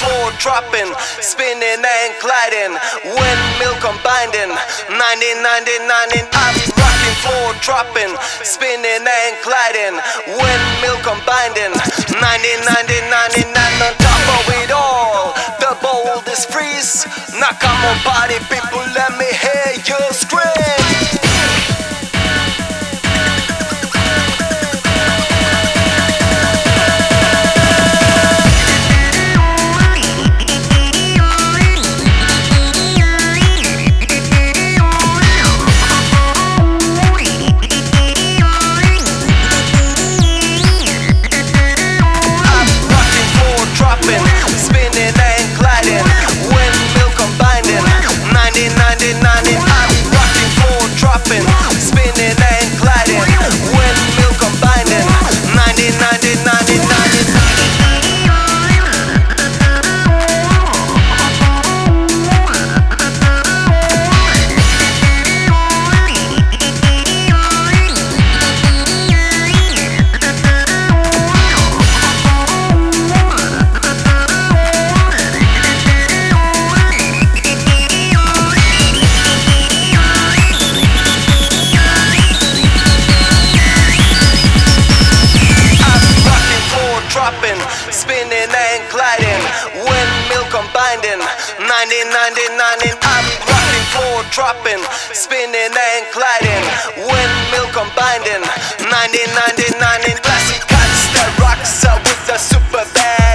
floor dropping, spinning and gliding, windmill combining, 1999. I'm rocking, floor dropping, spinning and gliding, windmill combining, 1999. On top of it all, the boldest freeze. Now come on, party people, let me hear you scream. Spinning and gliding, windmill combining, 1999. I'm rocking, floor dropping, spinning and gliding, windmill combining, 1999. Classic cuts that rocks out with the super band.